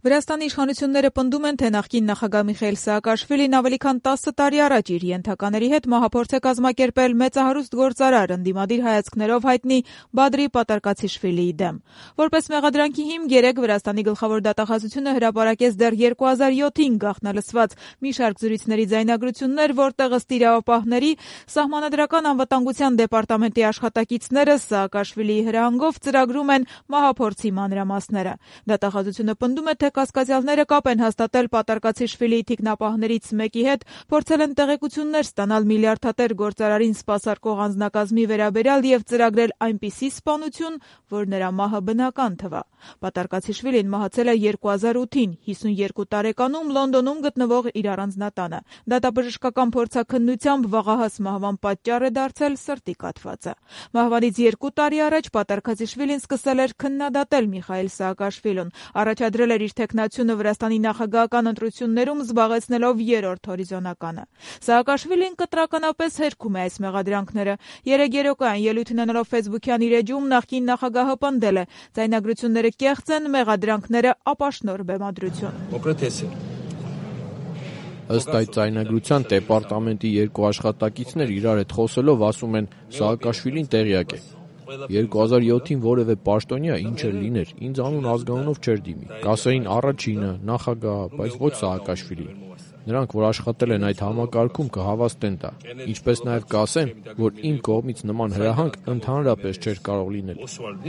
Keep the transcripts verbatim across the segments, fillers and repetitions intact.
Վրաստանի իշխանությունները պնդում են, թե նախկին նախագահ Միխայիլ Սաակաշվիլին ավելի քան տասը տարի առաջ իր ենթակաների հետ մահափորձ է կազմակերպել մեծահարուստ գործարար ընդդիմադիր հայացքներով հայտնի Բադրի Պատարկացիշվիլիի դեմ։ Որպես մեղադրանքի հիմք երեկ Վրաստանի գլխավոր դատախազությունը հրապարակեց դեռ երկու հազար յոթին գաղտնալսված մի շարք զրույցների ձայնագրություններ, որտեղ ըստ իրավապահների Սահմանադրական անվտանգության դեպարտամենտի աշխատակիցները Սաակաշվիլիի հրահանգով ծրագրում են մահափորձի մանրամասները։ Դատախազությունը պնդում է, թե կասկածյալները կապ են հաստատել Պատարկացիշվիլիի թիկնապահներից մեկի հետ, փորձել են տեղեկություններ ստանալ միլիարդատեր գործարարին սպասարկող անձնակազմի վերաբերյալ եւ ծրագրել այնպիսի սպանություն, որ նրա մահը բնական թվա։ Պատարկացիշվիլին մահացել է երկու հազար ութին, հիսունյոթ տարեկանում Լոնդոնում գտնվող իր առանձնատանը։ Դատաբժշկական փորձաքննությամբ վաղահաս մահվան պատճառ է դարձել սրտի կաթվածը։ Մահվանից երկու տարի առաջ Պատարկացիշվիլին սկսել էր քննադատել Միխայիլ Սաակաշվիլուն, առաջադրել էր իր թեկնածությունը Վրաստանի նախագահական ընտրություններում, զբաղեցնելով երրորդ հորիզոնականը։ Սաակաշվիլին կտրականապես հերքում է այս մեղադրանքները։ Երեկ երեկոյան ելույթ ունենալով ֆեյսբուքյան իր էջում նախկին նախագահը պնդել է. ձայնագրությունները կեղծ են, մեղադրանքները ապաշնոր բեմադրություն։ Ըստ այդ ձայնագրության դեպարտամենտի երկու աշխատակիցներ իրար հետ խոսելով ասում են Սաակաշվիլին տեղյակ է։ երկու հազար յոթին որևէ պաշտոնյա ինչ էլ լիներ, ինձ անուն ազգանունով չէր դիմի։ Կասեին առաջինը, նախագահ, բայց ոչ Սաակաշվիլին։ Նրանք, որ աշխատել են այդ համակարգում, կհավաստեն դա։ Ինչպես նաև կասեն, որ իմ կողմից նման հրահանգ ընդհանրապես չէր կարող լինել։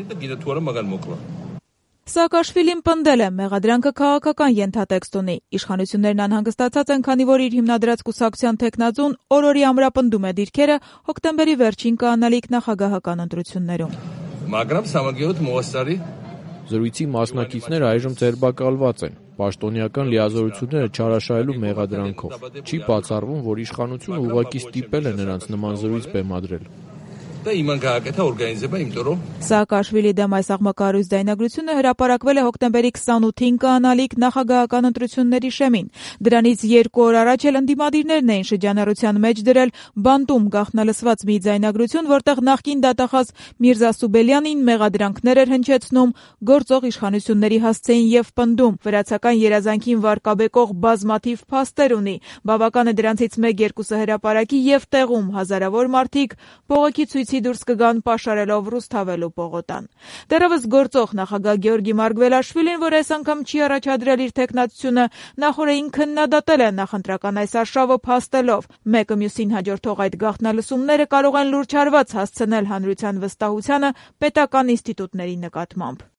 Սաակաշվիլին պնդել է, մեղադրանքը քաղաքական ենթատեքստ ունի։ Իշխանություններն անհանգստացած են, քանի որ իր հիմնադրած կուսակցության թեկնածուն օրորի ամրապնդում է դիրքերը հոկտեմբերի վերջին կանալիք նախագահական ընտրություններում։ Զրույցի մասնակիցները այժմ ձերբակալված են, պաշտոնյական լիազորությունները չարաշահելու մեղադրանքով։ Չի բացառվում, որ իշխանությունը ուղղակի ստիպել է նրանց նման զրույց բեմադրել։ Սաակաշվիլի դեմ այս աղմկահարույց ձայնագրությունը հրապարակվել է հոկտեմբերի քսանութին կանալիք նախագահական ընտրությունների շեմին։ Դրանից երկու օր առաջ էլ ընդդիմադիրներն էին շրջանառության մեջ դրել բանտում գաղտնալսված մի ձայնագրություն, որտեղ նախկին դատախազ Միրզա Սուբելյանին մեղադրանքներ էր հնչեցնում, գործող իշխանությունների հասցեին եւ պնդում, վրացական երազանքին վարկաբեկող բազմաթիվ փաստեր ունի։ Բավական է դրանցից մեկ-երկուսը հրապարակի եւ տեղում հազարավոր մարդիկ բողոքի ցույցի դուրս կգան պաշարելով Ռուսթավելու պողոտան։ Դեռևս գործող նախագահ Գեորգի Մարգվելաշվիլին, որ այս անգամ չի առաջադրել իր թեկնածությունը, նախորդին քննադատել է նախընտրական այս արշավը փաստելով. մեկը մյուսին հաջորդող այդ գաղտնալսումները կարող են լուրջ հարված հասցնել հանրության վստահությանը պետական ինստիտուտների նկատմամբ։